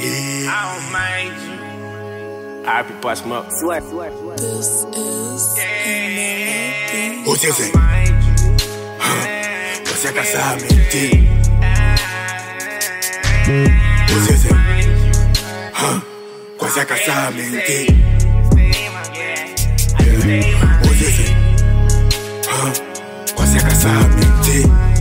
Yeah. I don't mind you. Happy pass me up. Swear. This is What's you say? What's your casamente? What's you say? What's your casamente? What's you say? What's your casamente?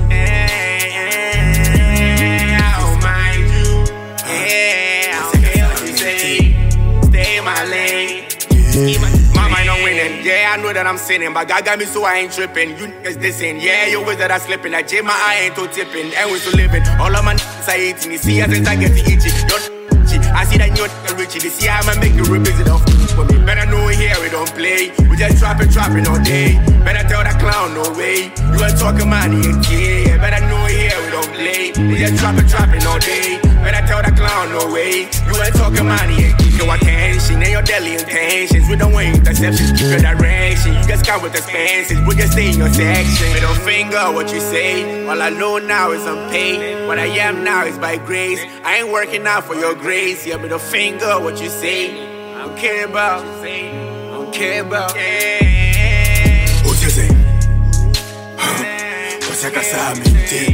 My mind on winning, yeah, I know that I'm sinning, but God got me so I ain't tripping. You niggas dissing, yeah, you wish that I slipping. Like J, my eye ain't too tipping, and we still living. All of my niggas are eating, you see as I get to itchy. I see that you're Richie, they see how I'ma make you revisit off for me. Better know here we don't play, we just trapping all day. Better tell that clown no way, you ain't talking money and yeah. Better know here we don't play, we just trapping all day. Better tell that clown no way, you ain't talking money and keep your attention and your daily intentions. We don't want interceptions, keep your direction. You just come with expenses, we just stay in your section. Middle finger, what you say, all I know now is I'm paid. What I am now is by grace, I ain't working out for your grace. Yeah, middle finger, what you say, I don't care about, I don't care about. What you say? What's your casamente?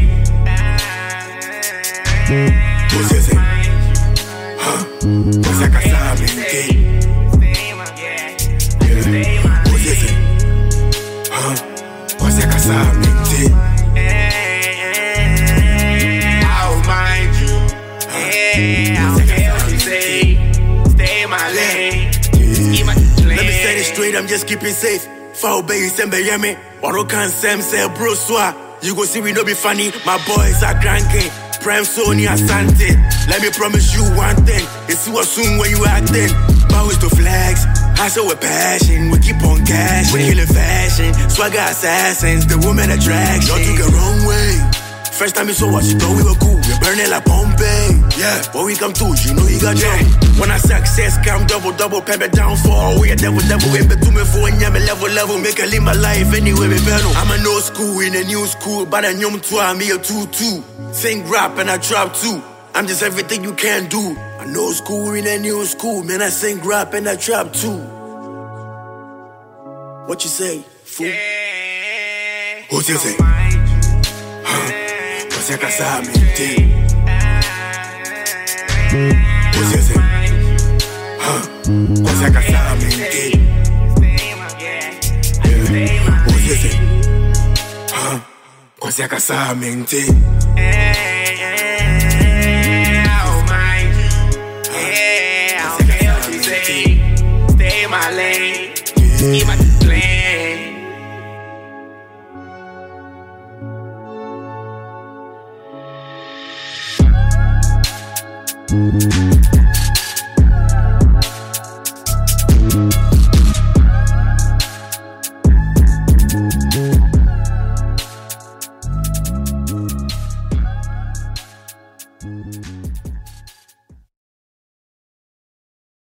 What you say? What's your casamente? What you say? What's your casamente? I'll mind you. Let me say this straight, I'm just keeping safe. Foul baby, send me yummy. Waro can Sam say bro swa. You go see we no be funny. My boys are cranking. Prime Sony Asante. Let me promise you one thing. It's what soon when you acting. Bows to flags. Hustle with passion. We keep on cash. We killing fashion. Swagger assassins. The woman attraction. Y'all took it wrong way. First time you saw us, you thought we were cool. We burning like Pompeii. Yeah, what we come to, you know you got jump. When I success come double, pep it down for. We a devil, in between me for when I'm level. Make a live my life anyway, me better. I'm a no school in a new school, but I nyom too, I'm here too. Sing rap and I trap too. I'm just everything you can do. I know school in a new school, man. I sing rap and I trap too. What you say, fool? What you say? What's your casamente? What's you say? What's your casamente? What's you say? What's your casamente? I'll mind you. I'll care what you say. Stay in my lane. Keep my plan.